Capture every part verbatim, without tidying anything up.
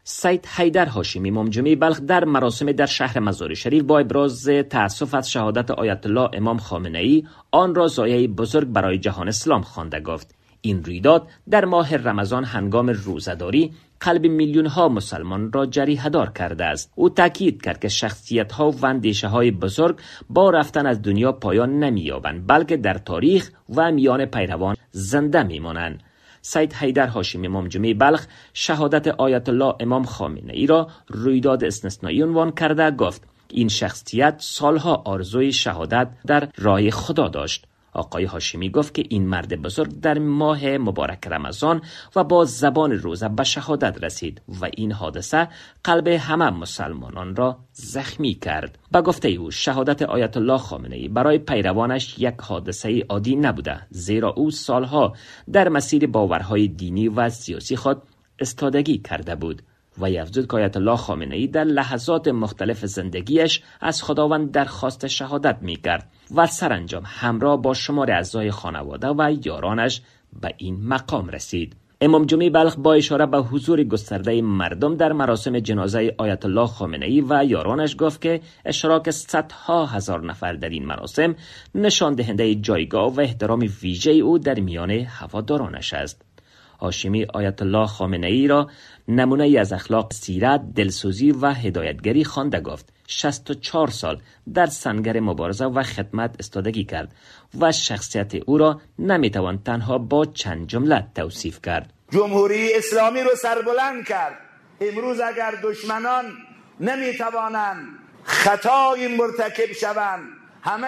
سید حیدر هاشمی امام جمعه بلخ در مراسم در شهر مزار شریف با ابراز تأسف از شهادت آیت الله امام خامنه ای آن را ضایعه بزرگ برای جهان اسلام خوانده گفت. این رویداد در ماه رمضان هنگام روزه‌داری قلب میلیون ها مسلمان را جریحه‌دار کرده است. او تاکید کرد که شخصیت ها و اندیشه های بزرگ با رفتن از دنیا پایان نمی‌یابند، بلکه در تاریخ و میان پیروان زنده می‌مانند. سید حیدر هاشمی امام جمعه بلخ شهادت آیت الله امام خامنه ای را رویداد استثنایی عنوان کرده گفت این شخصیت سالها آرزوی شهادت در راه خدا داشت. آقای هاشمی گفت که این مرد بزرگ در ماه مبارک رمضان و با زبان روزه به شهادت رسید و این حادثه قلب همه مسلمانان را زخمی کرد. به گفته او شهادت آیت الله خامنه ای برای پیروانش یک حادثه عادی نبوده، زیرا او سالها در مسیر باورهای دینی و سیاسی خود استادگی کرده بود. و افزود که آیت الله خامنه ای در لحظات مختلف زندگیش از خداوند درخواست شهادت می کرد و سرانجام همراه با شمار اعضای خانواده و یارانش به این مقام رسید. امام جمعه بلخ با اشاره به حضور گسترده مردم در مراسم جنازه آیت الله خامنه ای و یارانش گفت که اشتراک صدها هزار نفر در این مراسم نشان دهنده جایگاه و احترام ویژه او در میان هوادارانش است. هاشمی آیت الله خامنه ای را نمونه ای از اخلاق، سیرت، دلسوزی و هدایتگری خوانده گفت. شصت و چهار سال در سنگر مبارزه و خدمت استادگی کرد و شخصیت او را نمیتوان تنها با چند جمله توصیف کرد. جمهوری اسلامی رو سربلند کرد. امروز اگر دشمنان نمیتوانند خطایی مرتکب شوند، همه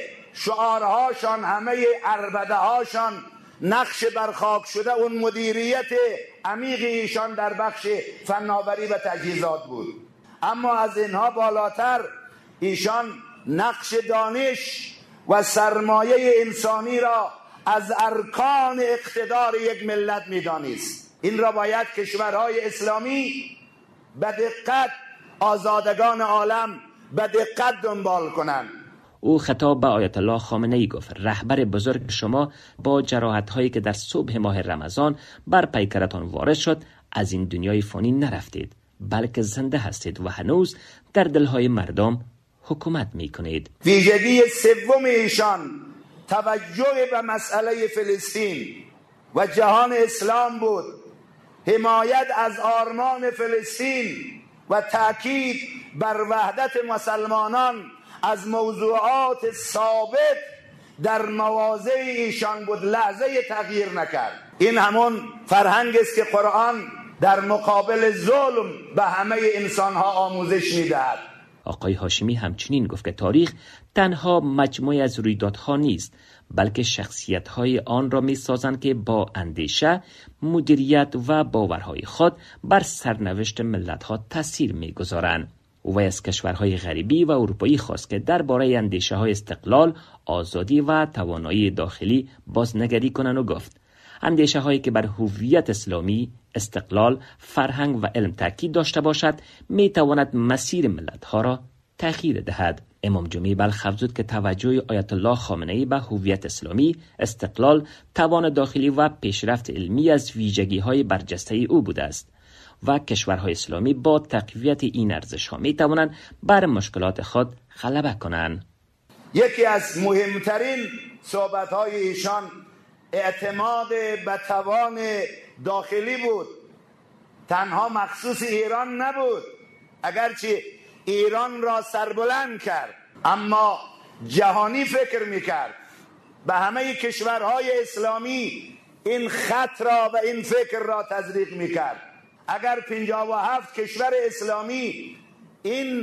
شعارهاشان، همه عربده هاشان نقش برخاک شده اون مدیریت عمیق ایشان در بخش فناوری و تجهیزات بود. اما از اینها بالاتر ایشان نقش دانش و سرمایه انسانی را از ارکان اقتدار یک ملت می‌دانست. این را باید کشورهای اسلامی به دقت، آزادگان عالم به دقت دنبال کنند. او خطاب به آیت الله خامنه ای گفت رهبر بزرگ شما با جراحت هایی که در صبح ماه رمضان بر پیکرتان وارد شد از این دنیای فانی نرفتید، بلکه زنده هستید و هنوز در دلهای مردم حکومت می کنید. ویژگی سوم ایشان توجه به مسئله فلسطین و جهان اسلام بود. حمایت از آرمان فلسطین و تاکید بر وحدت مسلمانان از موضوعات ثابت در مواضع ایشان بود، لحظه تغییر نکرد. این همون فرهنگ است که قرآن در مقابل ظلم به همه انسانها آموزش میدهد. آقای هاشمی همچنین گفت که تاریخ تنها مجموعه از رویدادها نیست، بلکه شخصیت‌های آن را می‌سازند که با اندیشه، مدیریت و باورهای خود بر سرنوشت ملت‌ها تأثیر می‌گذارند. او از کشورهای غربی و اروپایی خواست که درباره اندیشه‌های استقلال، آزادی و توانایی داخلی بازنگری کنند و گفت اندیشه‌هایی که بر هویت اسلامی، استقلال، فرهنگ و علم تاکید داشته باشد می‌تواند مسیر ملت‌ها را تغییر دهد. امام جمعه بلخ افزود که توجه آیت الله خامنه ای به هویت اسلامی، استقلال، توان داخلی و پیشرفت علمی از ویژگی‌های برجسته او بوده است و کشورهای اسلامی با تقویت این ارزش‌ها می‌توانند بر مشکلات خود غلبه کنند. یکی از مهمترین صحبت‌های ایشان اعتماد به توان داخلی بود. تنها مخصوص ایران نبود، اگرچه ایران را سربلند کرد، اما جهانی فکر می‌کرد. به همه کشورهای اسلامی این خط را و این فکر را تزریق می‌کرد. اگر پنجاه و هفت کشور اسلامی این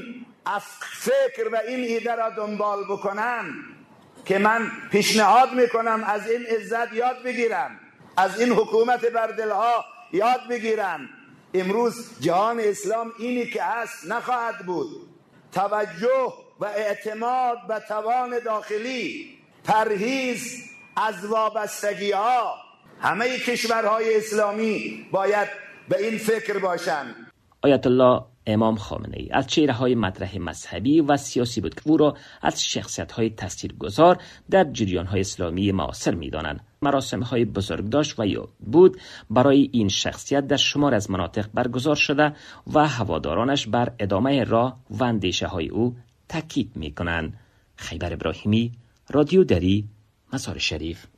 فکر و این ایده را دنبال بکنن که من پیشنهاد میکنم از این عزت یاد بگیرن، از این حکومت بر دلها یاد بگیرن، امروز جهان اسلام اینی که هست نخواهد بود. توجه و اعتماد به توان داخلی، پرهیز از وابستگی ها، همه کشورهای اسلامی باید به این فکر باشند. آیت الله امام خامنه ای از چهره‌های مطرح مذهبی و سیاسی بود که او را از شخصیت‌های تاثیرگذار در جریان‌های اسلامی معاصر می‌دانند مراسم های بزرگ داشت و یا بود برای این شخصیت در شمار از مناطق برگزار شده و هوادارانش بر ادامه راه و اندیشه های او تاکید می کنند. خیبر ابراهیمی، رادیو دری، مزار شریف.